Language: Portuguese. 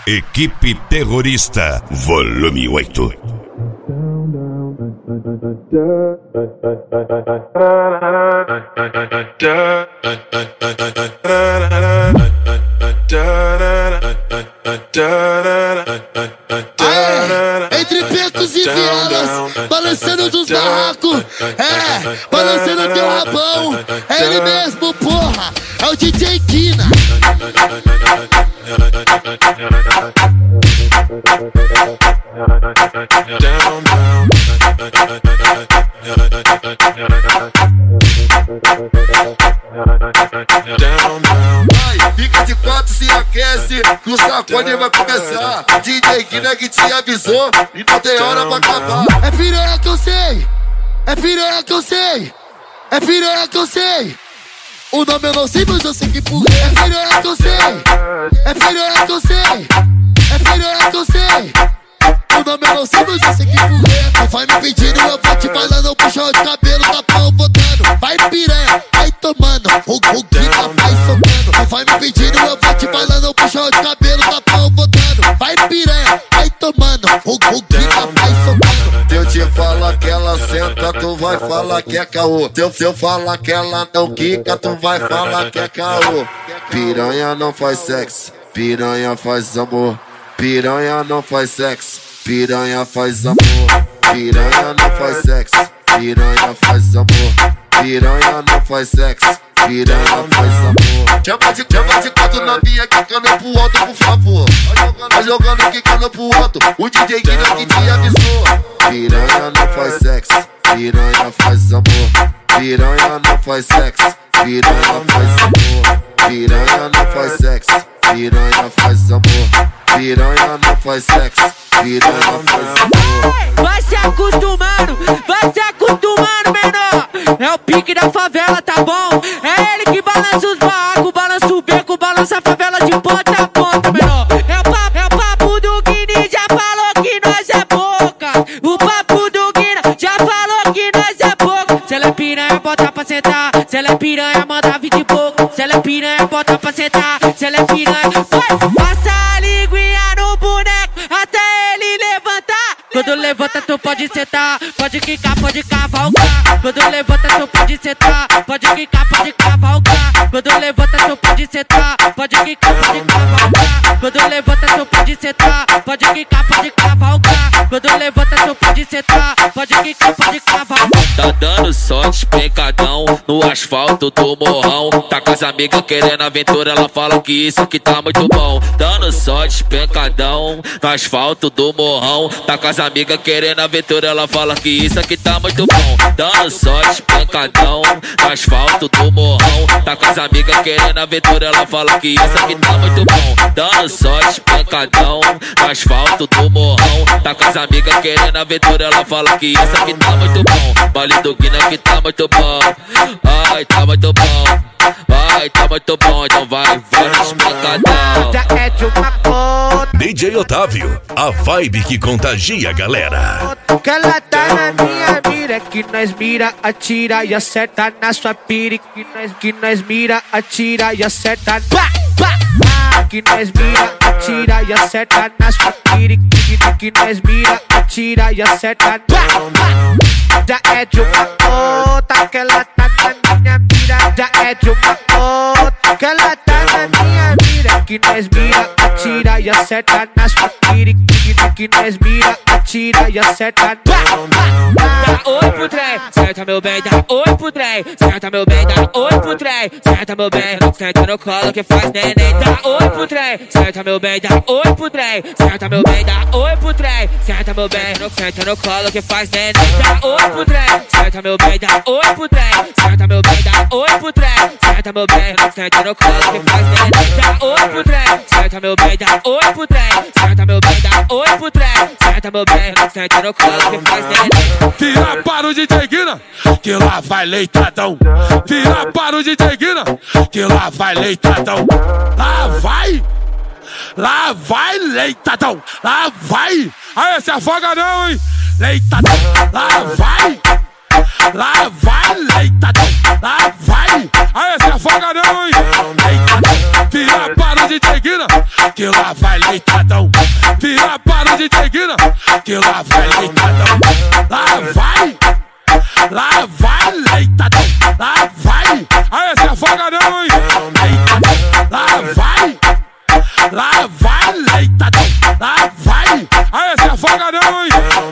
Equipe Terrorista, volume 8. Entre becos e vielas, balançando dos barracos, balançando teu rabão, é ele mesmo, porra, é o DJ Kina. Vai, fica de quatro, se aquece, que o sacode vai começar. DJ Kina que te avisou e não tem hora pra acabar. É piranha que eu sei, é piranha que eu sei, é piranha que eu sei. O nome eu não sei, mas eu sei que empurrei. É piranha que eu sei, é piranha que eu sei, é piranha que eu sei. O nome eu não sei, mas eu sei que empurrei. Tu vai me pedindo, eu vou te falando, puxão de cabelo, tapão botando. Vai piranha, vai tomando, o Kina vai soltando. Tu vai me pedindo, eu vou te falando, puxão de cabelo, tapão botando. Vai piranha, vai tomando, o Kina vai soltando. Se eu te falar que ela senta, tu vai falar que é caô. Se eu falar que ela não quica, tu vai falar que é caô. Piranha não faz sexo, piranha faz amor. Piranha não faz sexo, piranha faz amor. Piranha não faz sexo, piranha faz amor. Piranha não faz sexo, piranha faz amor. Chama de quatro na minha, quicando pro alto, por favor. Vai jogando, quicando pro alto, o DJ Kina que te avisou. Piranha não faz sexo, piranha faz amor. Piranha não faz sexo, piranha faz amor. Piranha não faz sexo, piranha faz amor. Piranha não faz sexo, piranha faz amor. Vai se acostumando, menor. É o pique da favela, tá bom? É ele que balança os barracos, balança o beco, balança a favela de ponta a ponta, menor. É o papo do Guini, já falou que nós é boca. O papo do Guina já falou que nós é boca. Se ela é piranha, bota pra sentar. Se ela é piranha, manda vir de boca. Se ela é piranha, bota pra sentar. Se ela é piranha, vai, passa a linguinha no boneco até ele levantar. Quando levanta, tu pode sentar, pode quicar, pode cavalgar. Quando levanta, tu pode sentar, pode quicar, pode cavalgar. Quando levanta, tu pode sentar, pode quicar, pode cavalgar. Quando levanta, tu pode sentar, pode quicar, pode cavalgar. Quando levanta, tu pode sentar, pode quicar, pode cavalgar. Tá dando sorte, pencadão no asfalto do morrão. Tá com as amigas querendo aventura, ela fala que isso aqui tá muito bom. Dando sorte, pencadão no asfalto do morrão. Tá com as amigas querendo aventura, ela fala que isso aqui tá muito bom. Dando sorte, pencadão no asfalto do morrão. Tá com as amigas querendo aventura, ela fala que isso aqui tá muito bom. Dando sorte, pencadão no asfalto do morrão. Tá com as amigas querendo aventura, ela fala que isso aqui tá muito bom. Baile do Kina que tá muito bom. Ai, tá muito bom. Vai, tá muito bom, então vai no espancadão. Já é de uma cor. DJ Otávio, a vibe que contagia a galera. Que ela tá na minha mira, que nós mira, atira e acerta na sua pira. Que nós mira, atira e acerta. Pá, pá. Que nós mira, atira e acerta na sua pira. Que nós mira, atira e acerta. Pá, pá. Já é de uma outra, que ela tá na minha mira. Já é de uma outra, que ela tá na minha mira. Que nós mira, atira e acerta na sua pira. Que nós mira, atira e acerta. Pá, pá. Dá oi pro trem, senta meu bem, dá oi pro trem. Senta meu bem, dá oi pro trem. Senta meu bem, senta no colo que faz neném. Dá oi pro trem, senta meu bem, dá oi pro trem. Senta meu bem, dá oi pro trem. Senta meu bem, senta no colo que faz neném. Dá oi pro trem, senta meu bem, dá oi pro trem. Senta meu bem, dá oi pro trem. Senta meu bem, senta no colo que faz neném. Dá oi pro trem, senta meu bem, dá oi pro trem. Senta meu bem, dá oi pro trem. Senta meu bem, senta no colo que faz neném. Vira para o DJ Kina, que lá vai leitadão. Vira para o DJ Kina, que lá vai leitadão. Lá vai leitadão. Lá vai. Aí, se afoga não, hein? Leitadão. Lá vai leitadão. Lá vai. Aí, se afoga não, hein? Leitadão. Vira para o DJ Kina, que lá vai leitadão. Vira para o DJ Guina, que lá vai leitadão. Lá vai leitadão. Lá vai. Aí se afoga não, hein? Lá vai leitadão. Lá vai. Aí se afoga não, hein?